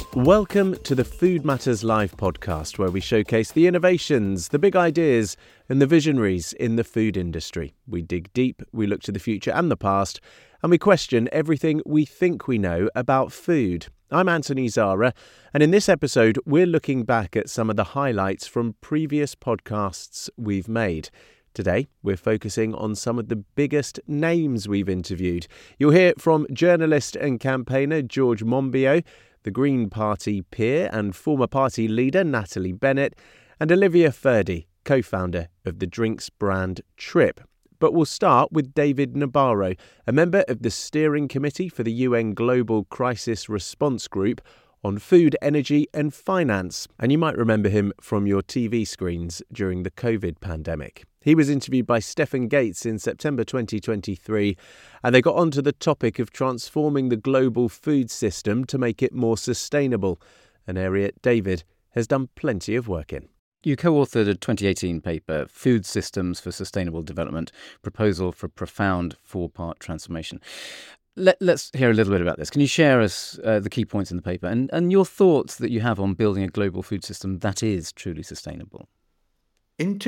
Welcome to the Food Matters Live podcast, where we showcase the innovations, the big ideas and the visionaries in the food industry. We dig deep, we look to the future and the past, and we question everything we think we know about food. I'm Anthony Zara, and in this episode, we're looking back at some of the highlights from previous podcasts we've made. Today, we're focusing on some of the biggest names we've interviewed. You'll hear from journalist and campaigner George Monbiot, the Green Party peer and former party leader Natalie Bennett, and Olivia Furdy, co-founder of the drinks brand Trip. But we'll start with David Nabarro, a member of the steering committee for the UN Global Crisis Response Group on food, energy and finance. And you might remember him from your TV screens during the COVID pandemic. He was interviewed by Stefan Gates in September 2023, and they got onto the topic of transforming the global food system to make it more sustainable, an area David has done plenty of work in. You co-authored a 2018 paper, Food Systems for Sustainable Development, Proposal for Profound Four-Part Transformation. Let's hear a little bit about this. Can you share us the key points in the paper and your thoughts that you have on building a global food system that is truly sustainable? In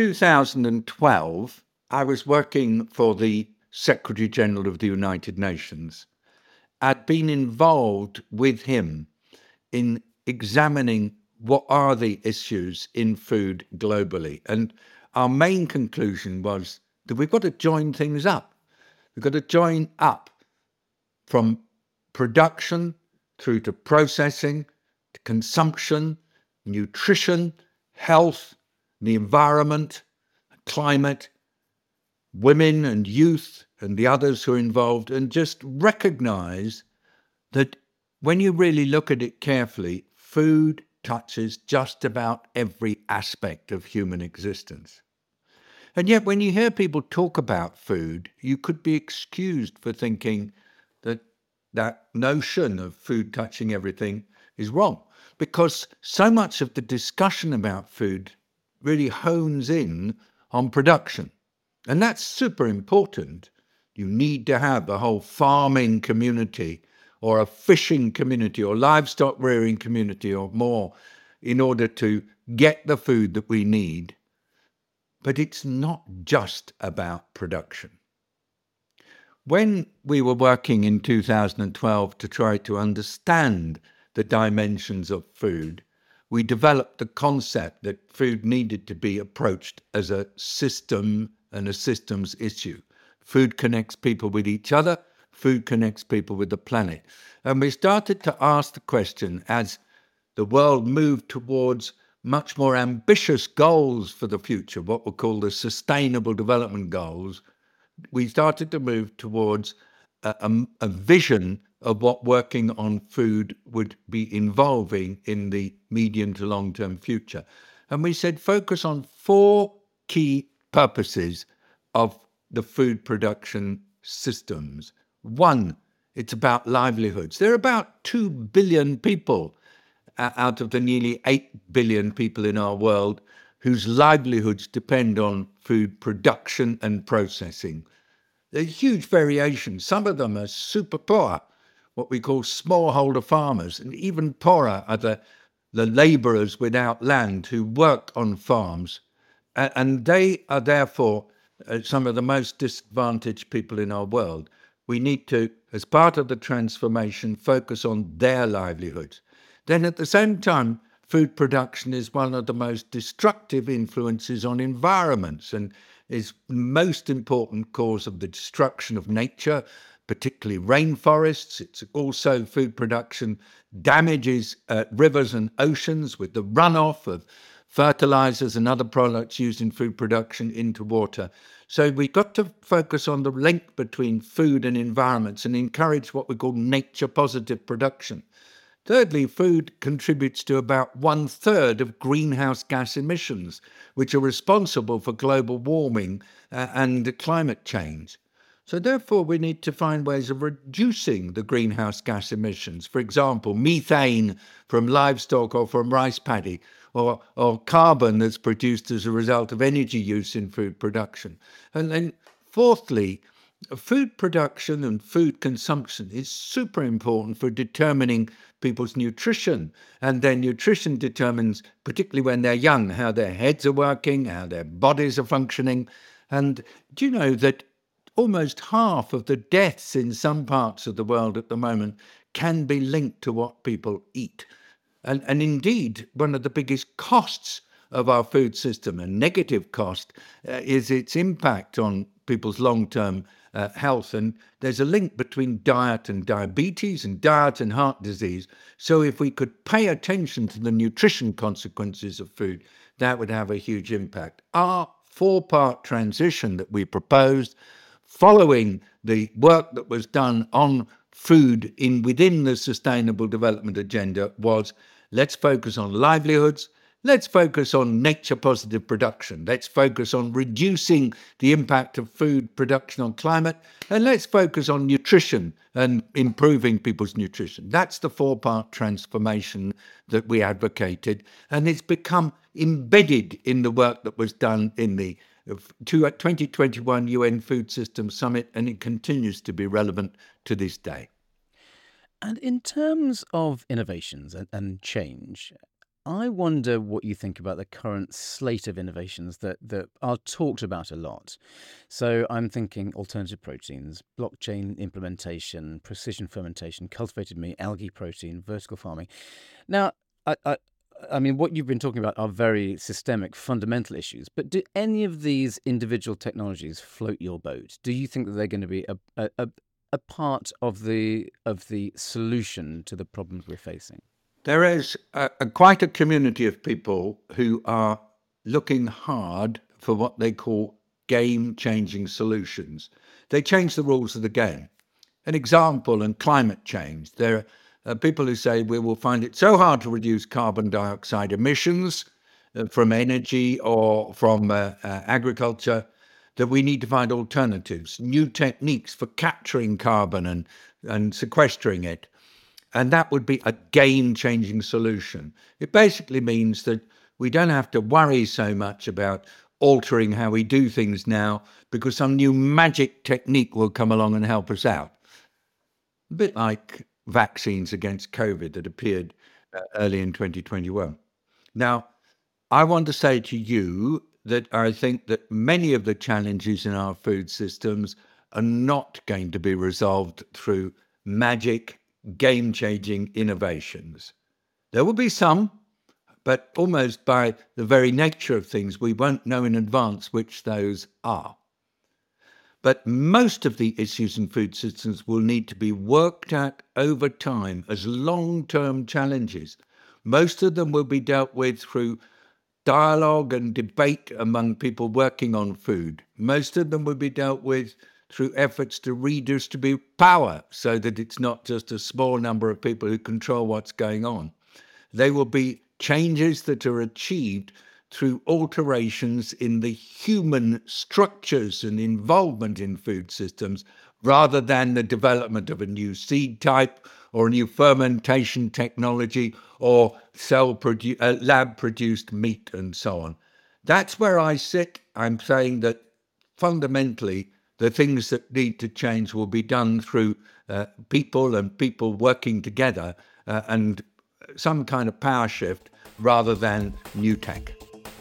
2012, I was working for the Secretary General of the United Nations. I'd been involved with him in examining what are the issues in food globally. And our main conclusion was that we've got to join things up. We've got to join up from production through to processing, to consumption, nutrition, health, the environment, climate, women and youth and the others who are involved, and just recognize that when you really look at it carefully, food touches just about every aspect of human existence. And yet when you hear people talk about food, you could be excused for thinking that that notion of food touching everything is wrong, because so much of the discussion about food really hones in on production. And that's super important. You need to have a whole farming community or a fishing community or livestock rearing community or more in order to get the food that we need. But it's not just about production. When we were working in 2012 to try to understand the dimensions of food, we developed the concept that food needed to be approached as a system and a systems issue. Food connects people with each other. Food connects people with the planet. And we started to ask the question, as the world moved towards much more ambitious goals for the future, what we call the Sustainable Development Goals, we started to move towards a vision of what working on food would be involving in the medium to long-term future. And we said focus on four key purposes of the food production systems. One, it's about livelihoods. There are about 2 billion people out of the nearly 8 billion people in our world whose livelihoods depend on food production and processing. There's huge variation. Some of them are super poor, what we call smallholder farmers, and even poorer are the labourers without land who work on farms. And they are therefore some of the most disadvantaged people in our world. We need to, as part of the transformation, focus on their livelihoods. Then at the same time, food production is one of the most destructive influences on environments and is the most important cause of the destruction of nature, particularly rainforests. It's also food production damages rivers and oceans with the runoff of fertilizers and other products used in food production into water. So we've got to focus on the link between food and environments and encourage what we call nature-positive production. Thirdly, food contributes to about 1/3 of greenhouse gas emissions, which are responsible for global warming and climate change. So therefore, we need to find ways of reducing the greenhouse gas emissions. For example, methane from livestock or from rice paddy, or carbon that's produced as a result of energy use in food production. And then fourthly, Food production and food consumption is super important for determining people's nutrition. And their nutrition determines, particularly when they're young, how their heads are working, how their bodies are functioning. And do you know that almost half of the deaths in some parts of the world at the moment can be linked to what people eat? And indeed, one of the biggest costs of our food system, a negative cost, is its impact on people's long-term health. And there's a link between diet and diabetes and diet and heart disease. So if we could pay attention to the nutrition consequences of food, that would have a huge impact. Our 4-part transition that we proposed, following the work that was done on food within the Sustainable Development Agenda, was let's focus on livelihoods, let's focus on nature-positive production, let's focus on reducing the impact of food production on climate, and let's focus on nutrition and improving people's nutrition. That's the 4-part transformation that we advocated, and it's become embedded in the work that was done in the 2021 UN Food Systems Summit, and it continues to be relevant to this day. And in terms of innovations and change, I wonder what you think about the current slate of innovations that are talked about a lot. So I'm thinking alternative proteins, blockchain implementation, precision fermentation, cultivated meat, algae protein, vertical farming. Now, I mean, what you've been talking about are very systemic, fundamental issues. But do any of these individual technologies float your boat? Do you think that they're going to be a part of the solution to the problems we're facing? There is quite a community of people who are looking hard for what they call game-changing solutions. They change the rules of the game. An example in climate change, there are people who say we will find it so hard to reduce carbon dioxide emissions from energy or from agriculture that we need to find alternatives, new techniques for capturing carbon and sequestering it. And that would be a game-changing solution. It basically means that we don't have to worry so much about altering how we do things now because some new magic technique will come along and help us out. A bit like vaccines against COVID that appeared early in 2021. Now, I want to say to you that I think that many of the challenges in our food systems are not going to be resolved through magic, game-changing innovations. There will be some, but almost by the very nature of things, we won't know in advance which those are. But most of the issues in food systems will need to be worked at over time as long-term challenges. Most of them will be dealt with through dialogue and debate among people working on food. Most of them will be dealt with through efforts to redistribute power so that it's not just a small number of people who control what's going on. They will be changes that are achieved through alterations in the human structures and involvement in food systems, rather than the development of a new seed type or a new fermentation technology or lab-produced meat and so on. That's where I sit. I'm saying that fundamentally, the things that need to change will be done through people and people working together and some kind of power shift rather than new tech.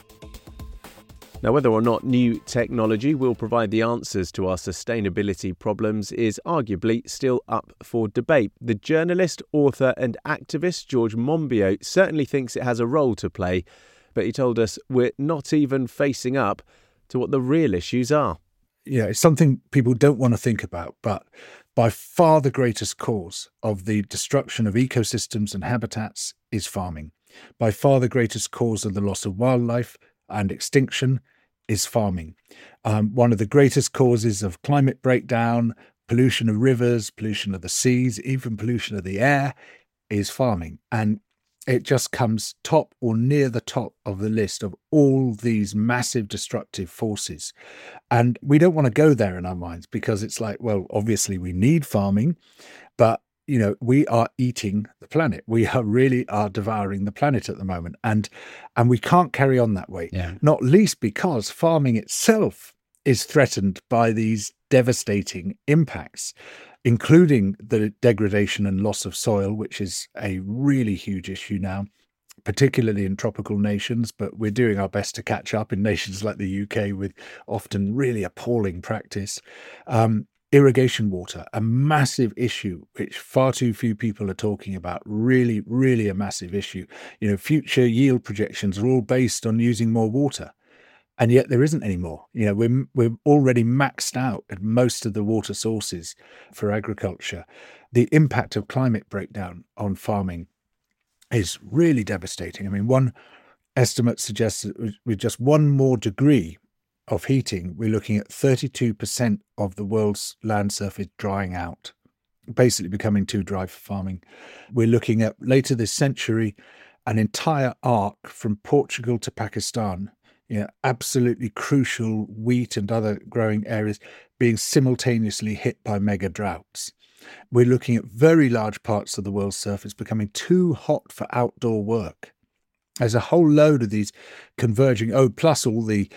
Now, whether or not new technology will provide the answers to our sustainability problems is arguably still up for debate. The journalist, author and activist George Monbiot certainly thinks it has a role to play, but he told us we're not even facing up to what the real issues are. Yeah, it's something people don't want to think about, but by far the greatest cause of the destruction of ecosystems and habitats is farming. By far the greatest cause of the loss of wildlife and extinction is farming. One of the greatest causes of climate breakdown, pollution of rivers, pollution of the seas, even pollution of the air is farming. And it just comes top or near the top of the list of all these massive destructive forces. And we don't want to go there in our minds because it's like, well, obviously we need farming, but we are eating the planet. We are devouring the planet at the moment. And we can't carry on that way, not least because farming itself is threatened by these devastating impacts, including the degradation and loss of soil, which is a really huge issue now, particularly in tropical nations, but we're doing our best to catch up in nations like the UK with often really appalling practice. Irrigation water, a massive issue, which far too few people are talking about. Really, really a massive issue. Future yield projections are all based on using more water, and yet there isn't any more. We're already maxed out at most of the water sources for agriculture. The impact of climate breakdown on farming is really devastating. I mean, one estimate suggests that with just one more degree of heating, we're looking at 32% of the world's land surface drying out, basically becoming too dry for farming. We're looking at, later this century, an entire arc from Portugal to Pakistan, absolutely crucial wheat and other growing areas being simultaneously hit by mega droughts. We're looking at very large parts of the world's surface becoming too hot for outdoor work. There's a whole load of these converging, plus all the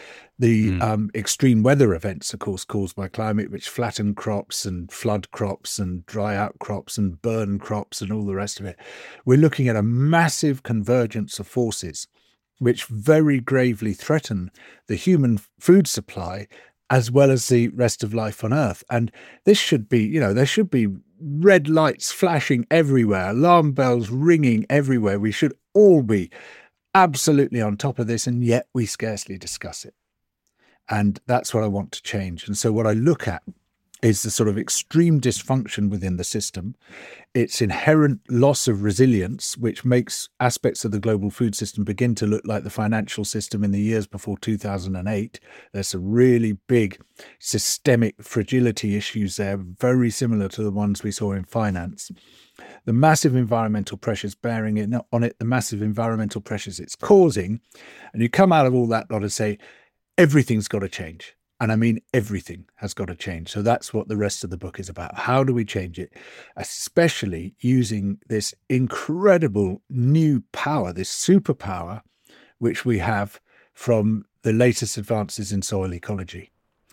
extreme weather events, of course, caused by climate, which flatten crops and flood crops and dry out crops and burn crops and all the rest of it. We're looking at a massive convergence of forces which very gravely threaten the human food supply as well as the rest of life on Earth. And this should be, there should be red lights flashing everywhere, alarm bells ringing everywhere. We should all be absolutely on top of this, and yet we scarcely discuss it. And that's what I want to change. And so what I look at is the sort of extreme dysfunction within the system, its inherent loss of resilience, which makes aspects of the global food system begin to look like the financial system in the years before 2008. There's some really big systemic fragility issues there, very similar to the ones we saw in finance. The massive environmental pressures bearing on it, the massive environmental pressures it's causing. And you come out of all that lot and say, everything's got to change. And I mean, everything has got to change. So that's what the rest of the book is about. How do we change it? Especially using this incredible new power, this superpower, which we have from the latest advances in soil ecology.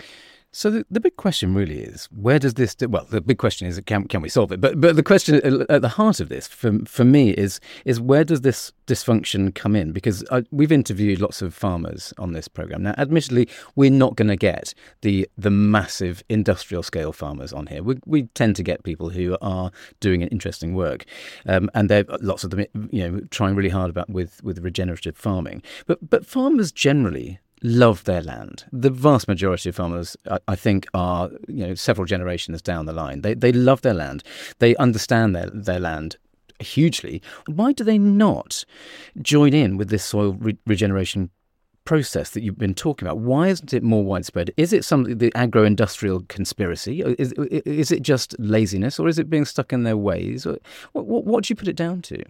So the big question really is, where does this... Well, the big question is, can we solve it? But the question at the heart of this, for me, is where does this dysfunction come in? Because we've interviewed lots of farmers on this programme. Now, admittedly, we're not going to get the massive industrial-scale farmers on here. We tend to get people who are doing an interesting work. And there are lots of them, trying really hard with regenerative farming. But farmers generally love their land. The vast majority of farmers, I think, are several generations down the line. They love their land. They understand their land hugely. Why do they not join in with this soil regeneration process that you've been talking about? Why isn't it more widespread? Is it the agro-industrial conspiracy? Is it just laziness, or is it being stuck in their ways? What do you put it down to?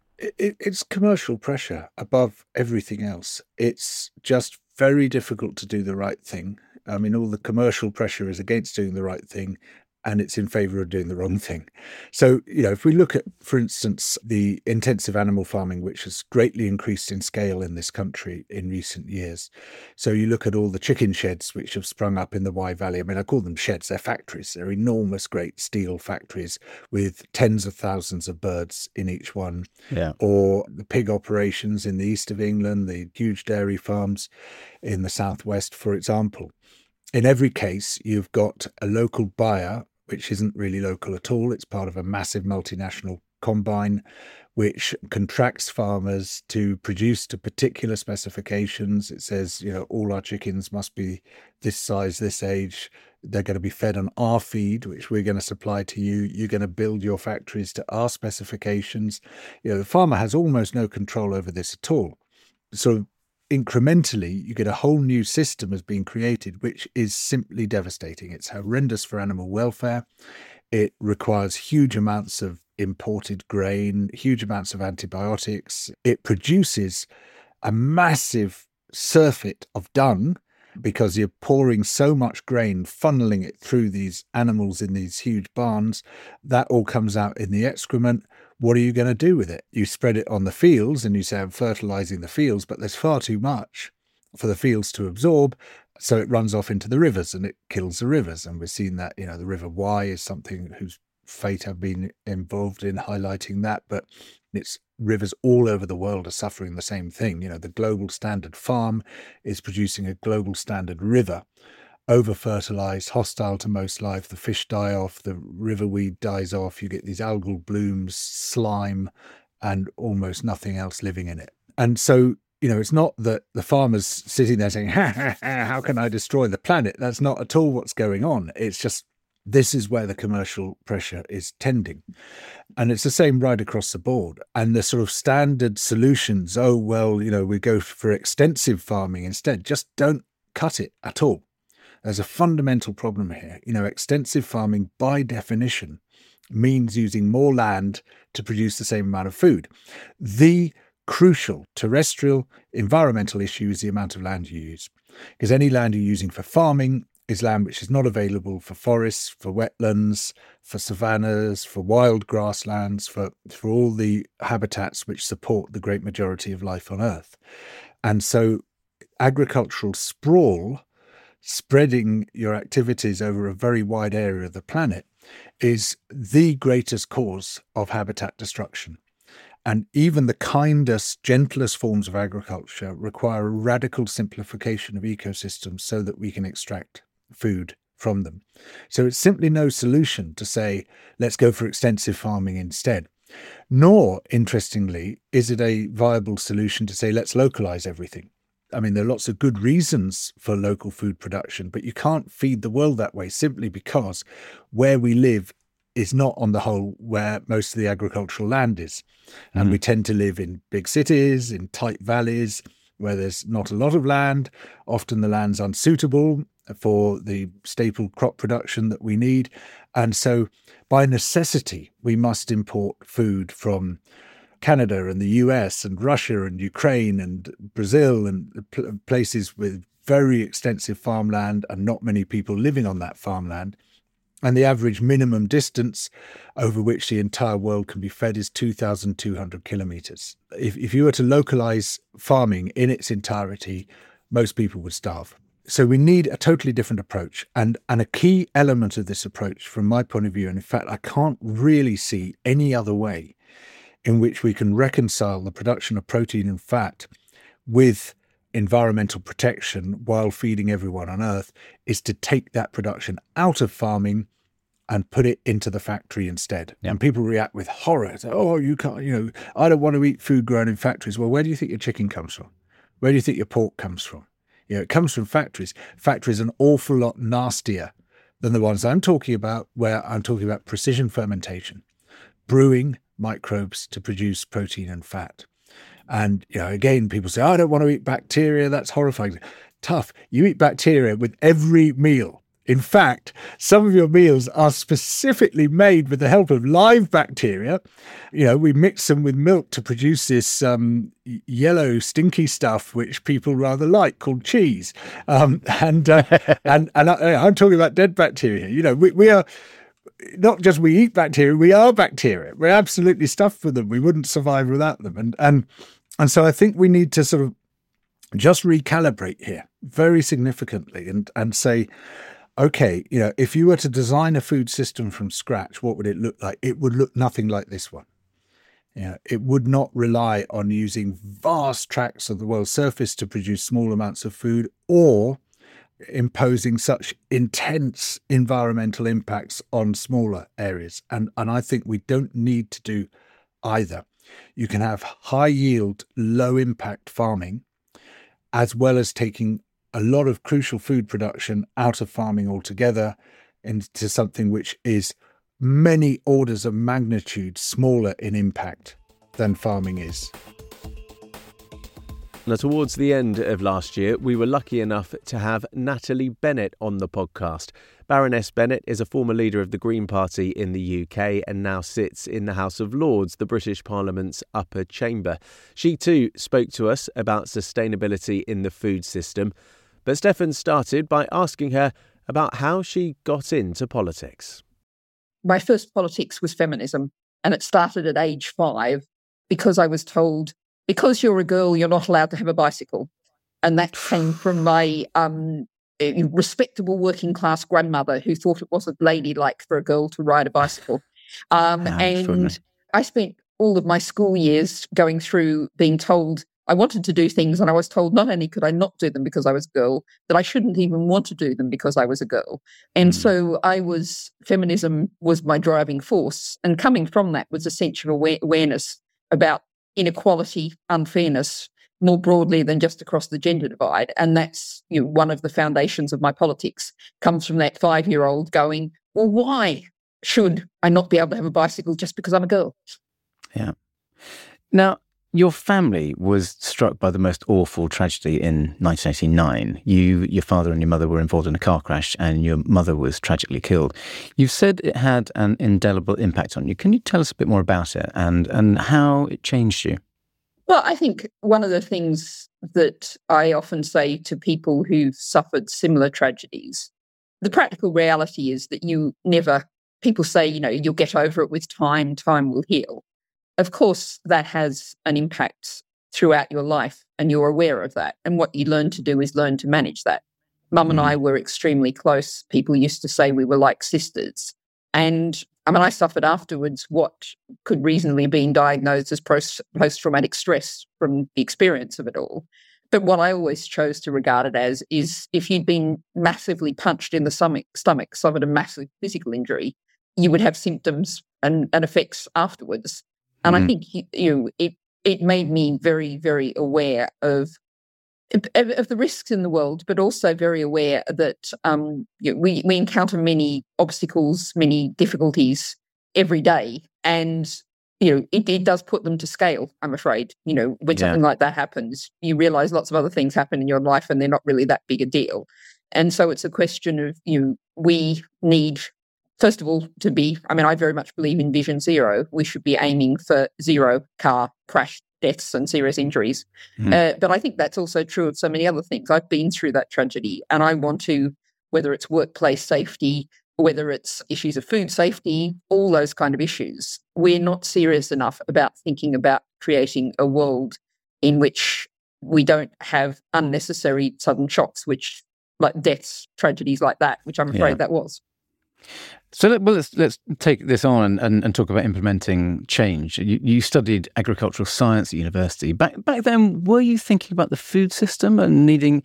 It's commercial pressure above everything else. It's just very difficult to do the right thing. I mean, all the commercial pressure is against doing the right thing, and it's in favour of doing the wrong thing. So, if we look at, for instance, the intensive animal farming, which has greatly increased in scale in this country in recent years. So you look at all the chicken sheds which have sprung up in the Wye Valley. I mean, I call them sheds, they're factories. They're enormous, great steel factories with tens of thousands of birds in each one. Yeah. Or the pig operations in the east of England, the huge dairy farms in the southwest, for example. In every case, you've got a local buyer, which isn't really local at all. It's part of a massive multinational combine, which contracts farmers to produce to particular specifications. It says, all our chickens must be this size, this age. They're going to be fed on our feed, which we're going to supply to you. You're going to build your factories to our specifications. The farmer has almost no control over this at all. So incrementally, you get a whole new system has been created, which is simply devastating. It's horrendous for animal welfare. It requires huge amounts of imported grain, huge amounts of antibiotics. It produces a massive surfeit of dung because you're pouring so much grain, funneling it through these animals in these huge barns. That all comes out in the excrement. What are you going to do with it? You spread it on the fields and you say, I'm fertilizing the fields, but there's far too much for the fields to absorb. So it runs off into the rivers and it kills the rivers. And we've seen that, the River Wye is something whose fate I've been involved in highlighting that, but it's rivers all over the world are suffering the same thing. The global standard farm is producing a global standard river, over-fertilized, hostile to most life. The fish die off, the river weed dies off. You get these algal blooms, slime, and almost nothing else living in it. And so, it's not that the farmer's sitting there saying, how can I destroy the planet? That's not at all what's going on. It's just, this is where the commercial pressure is tending. And it's the same right across the board. And the sort of standard solutions, we go for extensive farming instead, just don't cut it at all. There's a fundamental problem here. Extensive farming, by definition, means using more land to produce the same amount of food. The crucial terrestrial environmental issue is the amount of land you use. Because any land you're using for farming is land which is not available for forests, for wetlands, for savannas, for wild grasslands, for all the habitats which support the great majority of life on Earth. And so agricultural sprawl, spreading your activities over a very wide area of the planet, is the greatest cause of habitat destruction. And even the kindest, gentlest forms of agriculture require a radical simplification of ecosystems so that we can extract food from them. So it's simply no solution to say, let's go for extensive farming instead. Nor, interestingly, is it a viable solution to say, let's localize everything. I mean, there are lots of good reasons for local food production, but you can't feed the world that way simply because where we live is not on the whole where most of the agricultural land is. And we tend to live in big cities, in tight valleys, where there's not a lot of land. Often the land's unsuitable for the staple crop production that we need. And so by necessity, we must import food from Canada and the US and Russia and Ukraine and Brazil and places with very extensive farmland and not many people living on that farmland. And the average minimum distance over which the entire world can be fed is 2,200 kilometers. If you were to localize farming in its entirety, most people would starve. So we need a totally different approach. And a key element of this approach, from my point of view, and in fact, I can't really see any other way in which we can reconcile the production of protein and fat with environmental protection while feeding everyone on Earth, is to take that production out of farming and put it into the factory instead. Yeah. And people react with horror. Say, oh, you can't, I don't want to eat food grown in factories. Well, where do you think your chicken comes from? Where do you think your pork comes from? It comes from factories. Factories are an awful lot nastier than the ones I'm talking about, where I'm talking about precision fermentation, brewing microbes to produce protein and fat. And, again, people say, I don't want to eat bacteria. That's horrifying. Tough. You eat bacteria with every meal. In fact, some of your meals are specifically made with the help of live bacteria. We mix them with milk to produce this yellow, stinky stuff, which people rather like, called cheese. And I'm talking about dead bacteria. We are... Not just we eat bacteria, we are bacteria. We're absolutely stuffed with them. We wouldn't survive without them. And so I think we need to sort of just recalibrate here very significantly and say, okay, if you were to design a food system from scratch, what would it look like? It would look nothing like this one. It would not rely on using vast tracts of the world's surface to produce small amounts of food, or imposing such intense environmental impacts on smaller areas. And I think we don't need to do either. You can have high yield, low impact farming, as well as taking a lot of crucial food production out of farming altogether into something which is many orders of magnitude smaller in impact than farming is. Now, towards the end of last year, we were lucky enough to have Natalie Bennett on the podcast. Baroness Bennett is a former leader of the Green Party in the UK and now sits in the House of Lords, the British Parliament's upper chamber. She too spoke to us about sustainability in the food system. But Stefan started by asking her about how she got into politics. My first politics was feminism, and it started at age 5 because I was told, because you're a girl, you're not allowed to have a bicycle. And that came from my respectable working class grandmother who thought it wasn't ladylike for a girl to ride a bicycle. And I spent all of my school years going through being told I wanted to do things, and I was told not only could I not do them because I was a girl, that I shouldn't even want to do them because I was a girl. And so feminism was my driving force. And coming from that was essential awareness about inequality, unfairness, more broadly than just across the gender divide. And that's one of the foundations of my politics, comes from that 5-year-old going, well, why should I not be able to have a bicycle just because I'm a girl? Yeah. Now, your family was struck by the most awful tragedy in 1989. Your father and your mother were involved in a car crash and your mother was tragically killed. You've said it had an indelible impact on you. Can you tell us a bit more about it and how it changed you? Well, I think one of the things that I often say to people who've suffered similar tragedies, the practical reality is that people say, you'll get over it with time will heal. Of course, that has an impact throughout your life and you're aware of that. And what you learn to do is learn to manage that. Mum and I were extremely close. People used to say we were like sisters. And I suffered afterwards what could reasonably have been diagnosed as post-traumatic stress from the experience of it all. But what I always chose to regard it as is if you'd been massively punched in the stomach, suffered a massive physical injury, you would have symptoms and effects afterwards. And I think it made me very, very aware of the risks in the world, but also very aware that we encounter many obstacles, many difficulties every day, and it does put them to scale. I'm afraid, when something like that happens, you realise lots of other things happen in your life, and they're not really that big a deal. And so it's a question of we need. First of all, I very much believe in Vision Zero. We should be aiming for zero car crash deaths and serious injuries. But I think that's also true of so many other things. I've been through that tragedy and I want to, whether it's workplace safety, whether it's issues of food safety, all those kind of issues, we're not serious enough about thinking about creating a world in which we don't have unnecessary sudden shocks, which like deaths, tragedies like that, which I'm afraid that was. So let's take this on and talk about implementing change. You studied agricultural science at university. Back then, were you thinking about the food system and needing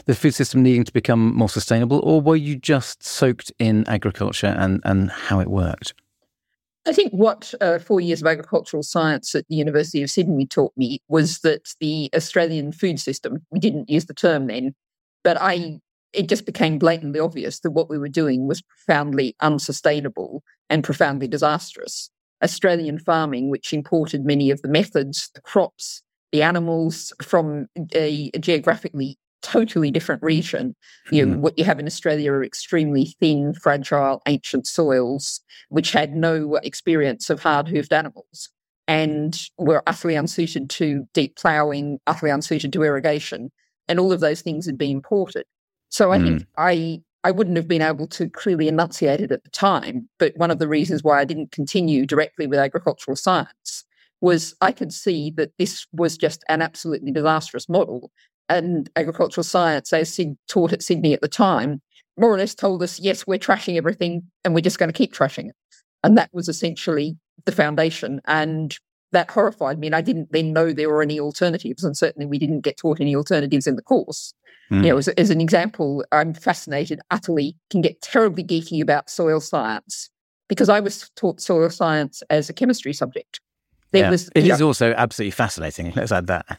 to become more sustainable, or were you just soaked in agriculture and how it worked? I think what 4 years of agricultural science at the University of Sydney taught me was that the Australian food system, we didn't use the term then, but it just became blatantly obvious that what we were doing was profoundly unsustainable and profoundly disastrous. Australian farming, which imported many of the methods, the crops, the animals from a geographically totally different region. What you have in Australia are extremely thin, fragile, ancient soils, which had no experience of hard-hoofed animals and were utterly unsuited to deep ploughing, utterly unsuited to irrigation, and all of those things had been imported. So I think I wouldn't have been able to clearly enunciate it at the time, but one of the reasons why I didn't continue directly with agricultural science was I could see that this was just an absolutely disastrous model. And agricultural science, as taught at Sydney at the time, more or less told us, yes, we're trashing everything and we're just going to keep trashing it. And that was essentially the foundation. And that horrified me. And I didn't then know there were any alternatives. And certainly we didn't get taught any alternatives in the course. As an example, I'm fascinated, utterly, can get terribly geeky about soil science because I was taught soil science as a chemistry subject. It is also absolutely fascinating. Let's add that.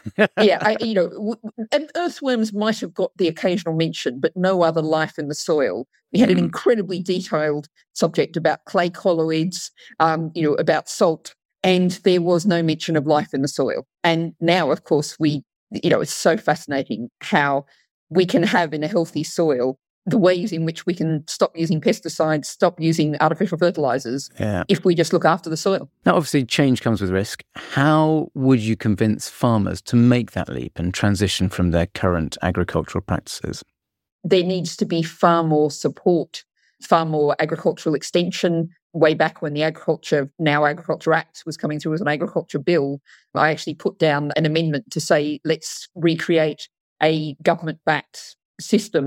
And earthworms might have got the occasional mention, but no other life in the soil. We had an incredibly detailed subject about clay colloids, about salt, and there was no mention of life in the soil. And now, of course, it's so fascinating how we can have in a healthy soil the ways in which we can stop using pesticides, stop using artificial fertilizers if we just look after the soil. Now, obviously, change comes with risk. How would you convince farmers to make that leap and transition from their current agricultural practices? There needs to be far more support, far more agricultural extension. Way back when the Agriculture Act was coming through as an agriculture bill, I actually put down an amendment to say, let's recreate a government-backed system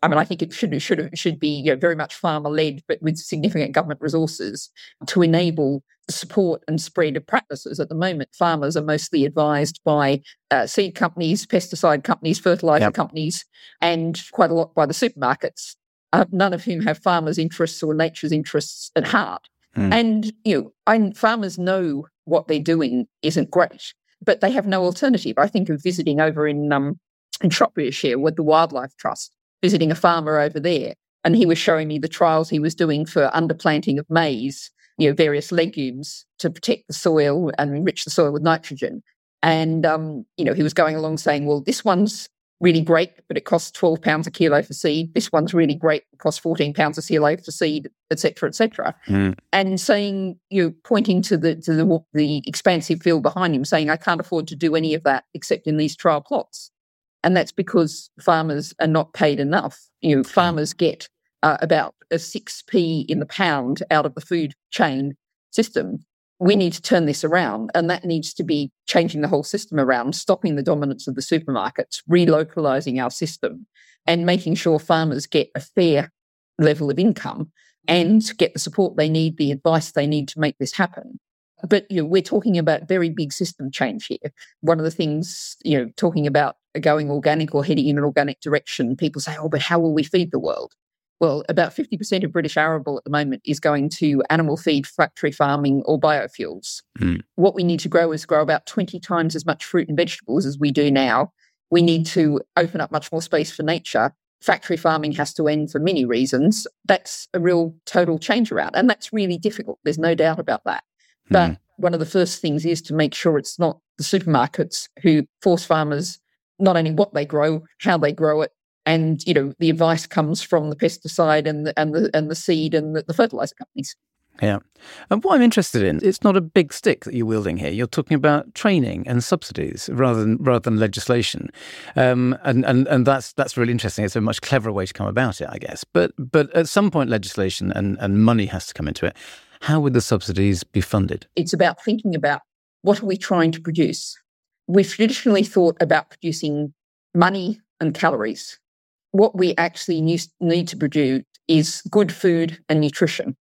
I mean, I think it should be very much farmer-led, but with significant government resources to enable the support and spread of practices. At the moment, farmers are mostly advised by seed companies, pesticide companies, fertiliser companies, and quite a lot by the supermarkets, none of whom have farmers' interests or nature's interests at heart. And farmers know what they're doing isn't great, but they have no alternative. I think of visiting over in Shropshire with the Wildlife Trust, visiting a farmer over there, and he was showing me the trials he was doing for underplanting of maize, various legumes to protect the soil and enrich the soil with nitrogen. And, he was going along saying, well, this one's really great, but it costs £12 a kilo for seed. This one's really great, it costs £14 a kilo for seed, et cetera, et cetera. And saying, pointing to the expansive field behind him, saying, I can't afford to do any of that except in these trial plots. And that's because farmers are not paid enough. Farmers get about a 6p in the pound out of the food chain system. We need to turn this around, and that needs to be changing the whole system around, stopping the dominance of the supermarkets, relocalising our system, and making sure farmers get a fair level of income and get the support they need, the advice they need to make this happen. But we're talking about very big system change here. One of the things, talking about going organic or heading in an organic direction, people say, oh, but how will we feed the world? Well, about 50% of British arable at the moment is going to animal feed, factory farming or biofuels. What we need to grow is about 20 times as much fruit and vegetables as we do now. We need to open up much more space for nature. Factory farming has to end for many reasons. That's a real total change around, and that's really difficult. There's no doubt about that. But one of the first things is to make sure it's not the supermarkets who force farmers not only what they grow, how they grow it, and the advice comes from the pesticide and the seed and the fertilizer companies. Yeah, and what I'm interested in, it's not a big stick that you're wielding here. You're talking about training and subsidies rather than legislation, and that's really interesting. It's a much cleverer way to come about it, I guess. But at some point, legislation and money has to come into it. How would the subsidies be funded? It's about thinking about what are we trying to produce. We've traditionally thought about producing money and calories. What we actually need to produce is good food and nutrition.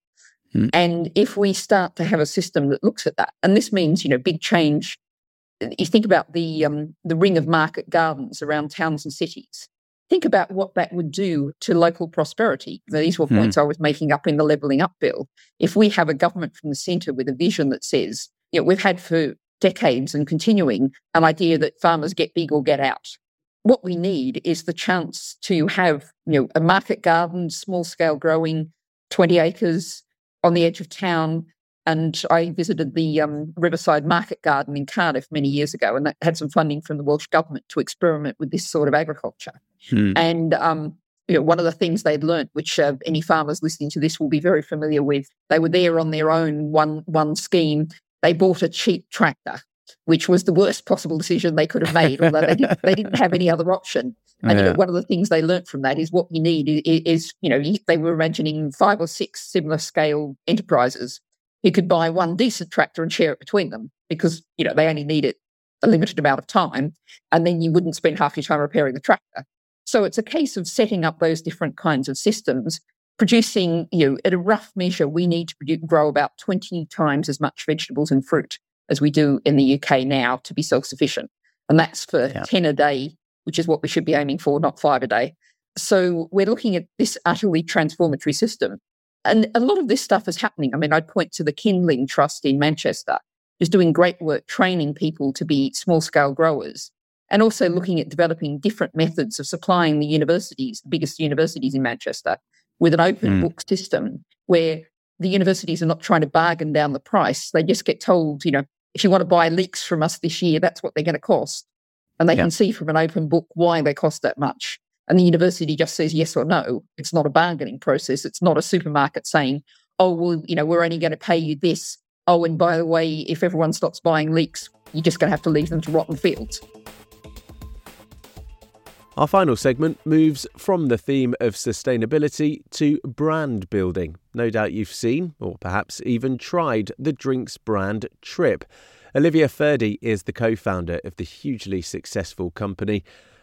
And if we start to have a system that looks at that, and this means, big change. You think about the ring of market gardens around towns and cities. Think about what that would do to local prosperity. These were points I was making up in the Levelling Up Bill. If we have a government from the centre with a vision that says, we've had for decades and continuing an idea that farmers get big or get out. What we need is the chance to have, a market garden, small-scale growing, 20 acres on the edge of town. And I visited the Riverside Market Garden in Cardiff many years ago, and that had some funding from the Welsh Government to experiment with this sort of agriculture. And one of the things they'd learnt, which any farmers listening to this will be very familiar with, they were there on their own, one scheme. They bought a cheap tractor, which was the worst possible decision they could have made, although they didn't have any other option. And one of the things they learnt from that is what you need is they were imagining 5 or 6 similar scale enterprises who could buy one decent tractor and share it between them because, they only need it a limited amount of time, and then you wouldn't spend half your time repairing the tractor. So it's a case of setting up those different kinds of systems, producing, at a rough measure, we need to grow about 20 times as much vegetables and fruit as we do in the UK now to be self-sufficient. And that's for 10 a day, which is what we should be aiming for, not 5 a day. So we're looking at this utterly transformatory system. And a lot of this stuff is happening. I mean, I'd point to the Kindling Trust in Manchester, who's doing great work training people to be small-scale growers, and also looking at developing different methods of supplying the universities, the biggest universities in Manchester, with an open book system where the universities are not trying to bargain down the price. They just get told, if you want to buy leeks from us this year, that's what they're going to cost. And they can see from an open book why they cost that much. And the university just says yes or no. It's not a bargaining process. It's not a supermarket saying, oh, well, we're only going to pay you this. Oh, and by the way, if everyone stops buying leeks, you're just going to have to leave them to rotten fields. Our final segment moves from the theme of sustainability to brand building. No doubt you've seen, or perhaps even tried, the drinks brand Trip. Olivia Furdy is the co-founder of the hugely successful company.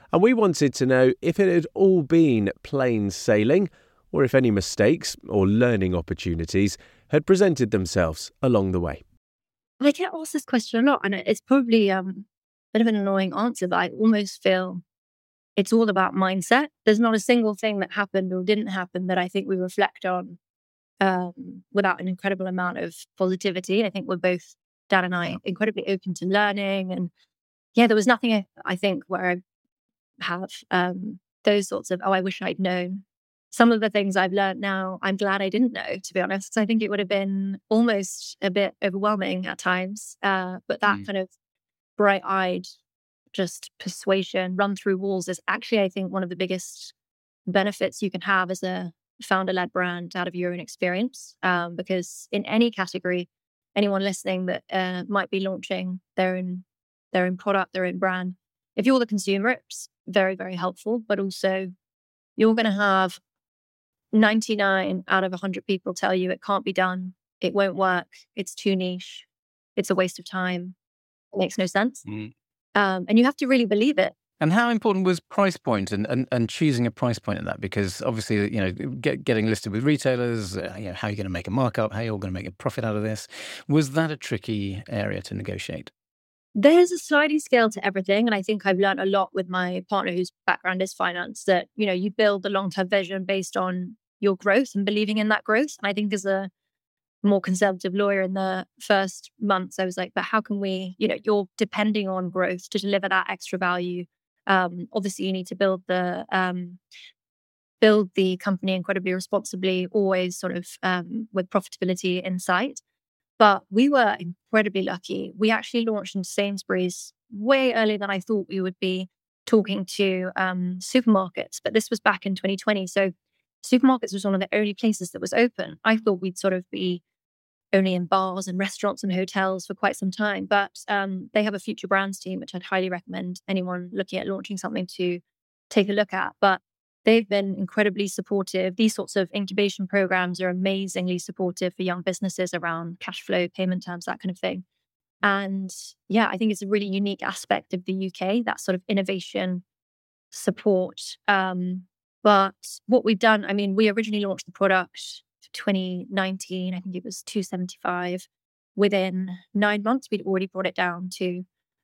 And we wanted to know if it had all been plain sailing or if any mistakes or learning opportunities had presented themselves along the way. I get asked this question a lot, and it's probably a bit of an annoying answer, but I almost feel it's all about mindset. There's not a single thing that happened or didn't happen that I think we reflect on without an incredible amount of positivity. I think we're both, Dan and I, incredibly open to learning. And yeah, there was nothing I think where I have those sorts of, I wish I'd known. Some of the things I've learned now, I'm glad I didn't know, to be honest. I think it would have been almost a bit overwhelming at times. But that kind of bright-eyed just persuasion, run through walls is actually, I think, one of the biggest benefits you can have as a founder-led brand out of your own experience. Because in any category, anyone listening that might be launching their own product, their own brand, if you're the consumer, it's very, very helpful. But also, you're going to have 99 out of 100 people tell you it can't be done, it won't work, it's too niche, it's a waste of time, it makes no sense. And you have to really believe it. And how important was price point and choosing a price point in that? Because obviously, getting listed with retailers, how are you going to make a markup? How are you all going to make a profit out of this? Was that a tricky area to negotiate? There's a sliding scale to everything. And I think I've learned a lot with my partner whose background is finance, that, you build the long-term vision based on your growth and believing in that growth. And I think as a more conservative lawyer in the first months, I was like, but how can we, you're depending on growth to deliver that extra value. Obviously, you need to build the company incredibly responsibly, always sort of with profitability in sight. But we were incredibly lucky. We actually launched in Sainsbury's way earlier than I thought we would be, talking to supermarkets. But this was back in 2020. So supermarkets was one of the only places that was open. I thought we'd sort of be only in bars and restaurants and hotels for quite some time. But they have a future brands team, which I'd highly recommend anyone looking at launching something to take a look at. But they've been incredibly supportive. These sorts of incubation programs are amazingly supportive for young businesses around cash flow, payment terms, that kind of thing. And yeah, I think it's a really unique aspect of the UK, that sort of innovation support. But what we've done, we originally launched the product 2019, I think it was £2.75. Within 9 months, we'd already brought it down to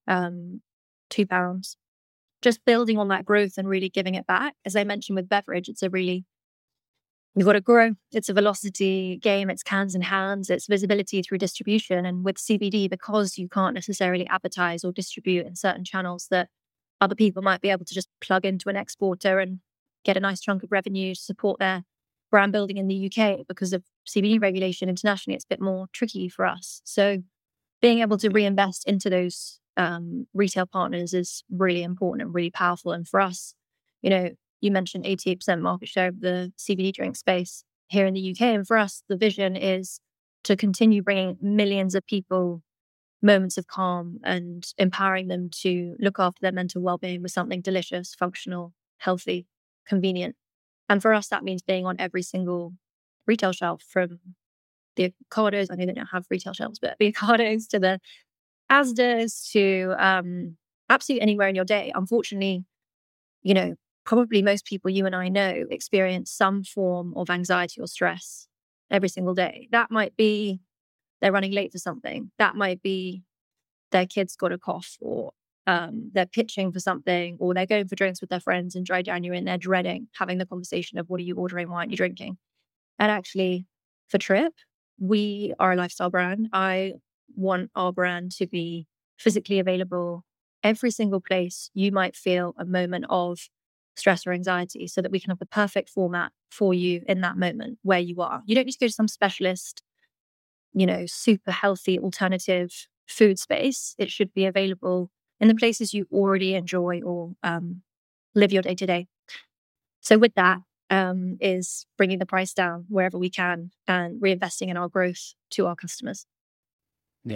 £2. Just building on that growth and really giving it back. As I mentioned with beverage, you've got to grow. It's a velocity game. It's cans in hands. It's visibility through distribution. And with CBD, because you can't necessarily advertise or distribute in certain channels that other people might be able to just plug into an exporter and get a nice chunk of revenue to support their brand building in the UK, because of CBD regulation internationally, it's a bit more tricky for us. So being able to reinvest into those retail partners is really important and really powerful. And for us, you mentioned 88% market share of the CBD drink space here in the UK. And for us, the vision is to continue bringing millions of people moments of calm and empowering them to look after their mental well-being with something delicious, functional, healthy, convenient. And for us, that means being on every single retail shelf, from the Ocados, I know they don't have retail shelves, but the Ocados to the Asda's to absolutely anywhere in your day. Unfortunately, probably most people you and I know experience some form of anxiety or stress every single day. That might be they're running late for something. That might be their kid's got a cough, or they're pitching for something, or they're going for drinks with their friends in dry January and they're dreading having the conversation of what are you ordering, why aren't you drinking? And actually, for Trip, we are a lifestyle brand. I want our brand to be physically available every single place you might feel a moment of stress or anxiety, so that we can have the perfect format for you in that moment where you are. You don't need to go to some specialist, super healthy alternative food space. It should be available in the places you already enjoy or live your day to day. So with that is bringing the price down wherever we can and reinvesting in our growth to our customers. Yeah.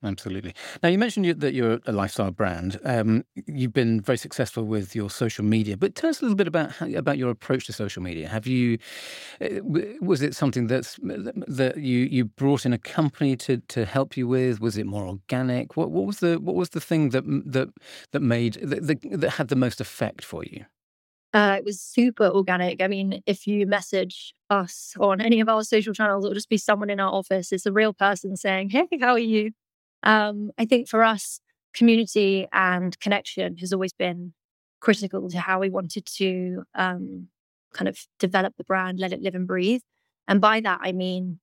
Absolutely. Now, you mentioned that you're a lifestyle brand. You've been very successful with your social media, but tell us a little bit about your approach to social media. Have you was it something that you brought in a company to help you with? Was it more organic? What was the thing that had the most effect for you? It was super organic. I mean, if you message us on any of our social channels, it'll just be someone in our office. It's a real person saying, "Hey, how are you?" I think for us, community and connection has always been critical to how we wanted to kind of develop the brand, let it live and breathe. And by that, I mean,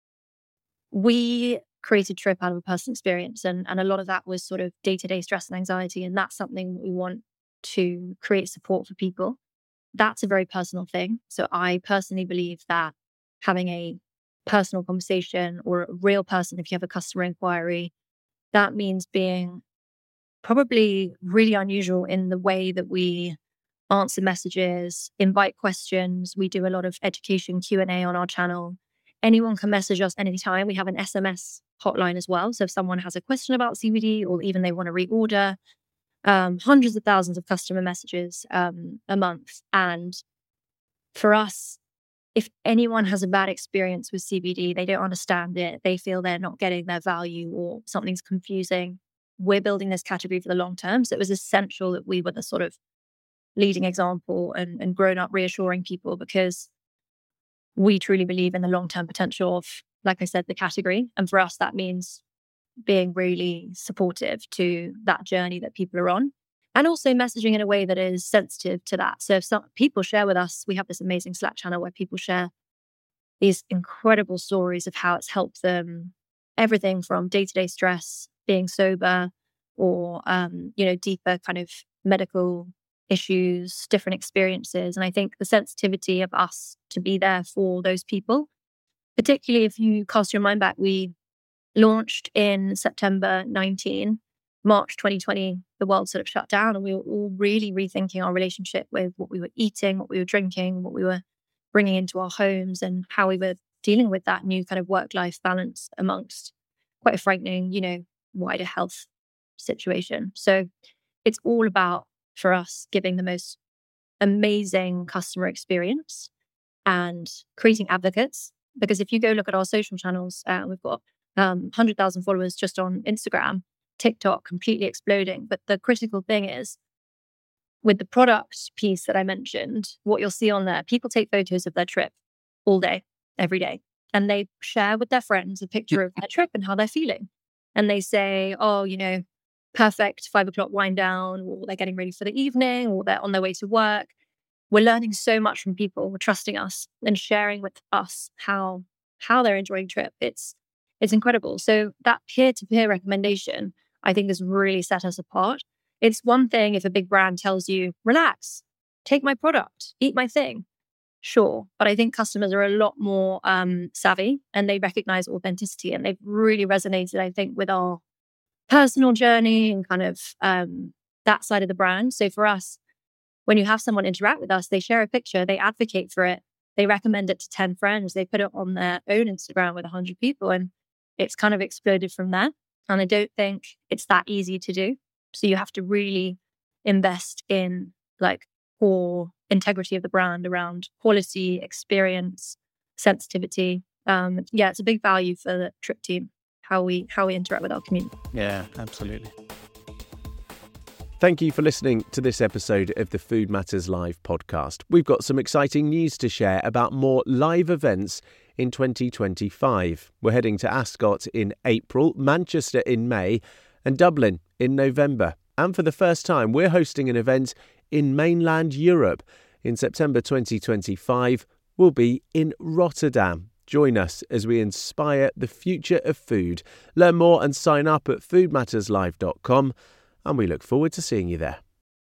we created Trip out of a personal experience. And a lot of that was sort of day-to-day stress and anxiety. And that's something we want to create support for people. That's a very personal thing. So I personally believe that having a personal conversation or a real person, if you have a customer inquiry, that means being probably really unusual in the way that we answer messages, invite questions. We do a lot of education Q&A on our channel. Anyone can message us anytime. We have an SMS hotline as well. So if someone has a question about CBD or even they want to reorder, hundreds of thousands of customer messages a month. And for us, if anyone has a bad experience with CBD, they don't understand it, they feel they're not getting their value or something's confusing, we're building this category for the long term. So it was essential that we were the sort of leading example and grown up reassuring people, because we truly believe in the long-term potential of, like I said, the category. And for us, that means being really supportive to that journey that people are on, and also messaging in a way that is sensitive to that. So if some people share with us, we have this amazing Slack channel where people share these incredible stories of how it's helped them, everything from day-to-day stress, being sober, or deeper kind of medical issues, different experiences. And I think the sensitivity of us to be there for those people, particularly if you cast your mind back, we launched in September 19, March 2020, the world sort of shut down, and we were all really rethinking our relationship with what we were eating, what we were drinking, what we were bringing into our homes, and how we were dealing with that new kind of work-life balance amongst quite a frightening, wider health situation. So it's all about, for us, giving the most amazing customer experience and creating advocates. Because if you go look at our social channels, we've got 100,000 followers just on Instagram, TikTok completely exploding. But the critical thing is, with the product piece that I mentioned, what you'll see on there, people take photos of their trip all day, every day, and they share with their friends a picture of their trip and how they're feeling. And they say, oh, perfect 5 o'clock wind down, or they're getting ready for the evening, or they're on their way to work. We're learning so much from people. We're trusting us and sharing with us how they're enjoying trip. It's incredible. So that peer-to-peer recommendation, I think, has really set us apart. It's one thing if a big brand tells you, relax, take my product, eat my thing. Sure. But I think customers are a lot more savvy, and they recognize authenticity, and they've really resonated, I think, with our personal journey and kind of that side of the brand. So for us, when you have someone interact with us, they share a picture, they advocate for it, they recommend it to 10 friends, they put it on their own Instagram with 100 people, and it's kind of exploded from there. And I don't think it's that easy to do. So you have to really invest in core integrity of the brand around quality, experience, sensitivity. It's a big value for the Trip team, how we interact with our community. Yeah, absolutely. Thank you for listening to this episode of the Food Matters Live podcast. We've got some exciting news to share about more live events in 2025. We're heading to Ascot in April, Manchester in May, and Dublin in November. And for the first time, we're hosting an event in mainland Europe. In September 2025, we'll be in Rotterdam. Join us as we inspire the future of food. Learn more and sign up at foodmatterslive.com, and we look forward to seeing you there.